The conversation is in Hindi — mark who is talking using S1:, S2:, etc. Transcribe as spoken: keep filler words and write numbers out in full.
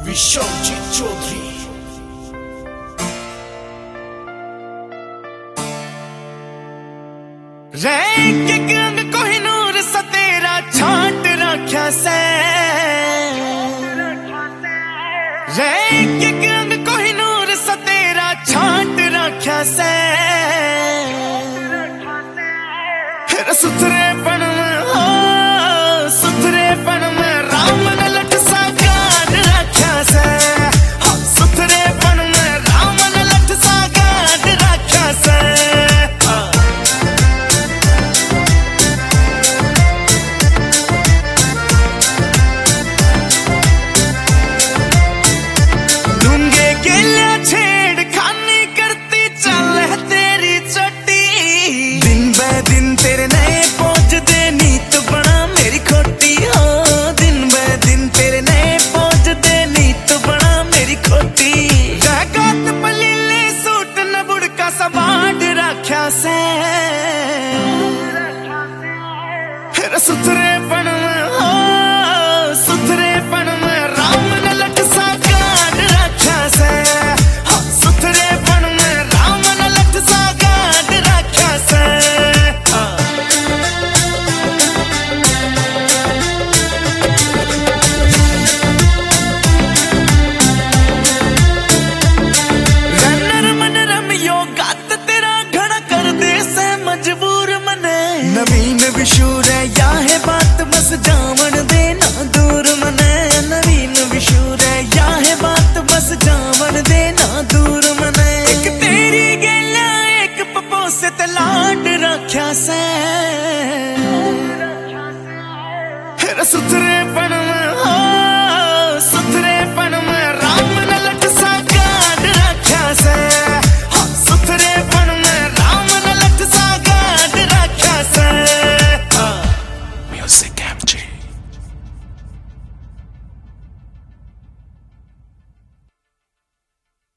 S1: विश्वजीत चौधरी। रैंक के अंग कोहिनूर सा तेरा छांट रखा से, रैंक के अंग कोहिनूर सा तेरा छांट रखा से, फिर सुथरे पन में हो सुथरे पन में राम ने लट सा गाड़ रखा से, सुथरे पन में राम ने लट सा गाड़ रखा से। दूंगे गेला छेड़ खानी करती चल है तेरी चट्टी, दिन ब दिन तेरे नए पहुंच दे नीत बना मेरी खोटी हो, दिन ब दिन तेरे नए पहुंच दे नीत बना मेरी खोटी। रगात पलीले सूट न बुड़का सा बांट रखा से, फिर सुथरे पन में हो सुथरे पन में राम ने लट सा गाड़ रखा से, सुथरे पन में राम ने लट सा गाड़ रखा से। रनर मन रम योगात तेरा घड़ा कर दे से मजबूर मने, नवीन विशूर या है बात बस जावन देना दूर मने, नवीन विशूर या है बात बस जावन देना दूर मने। एक तेरी गेला एक पपो से ते लाड रखा से, फिर सुथरे पन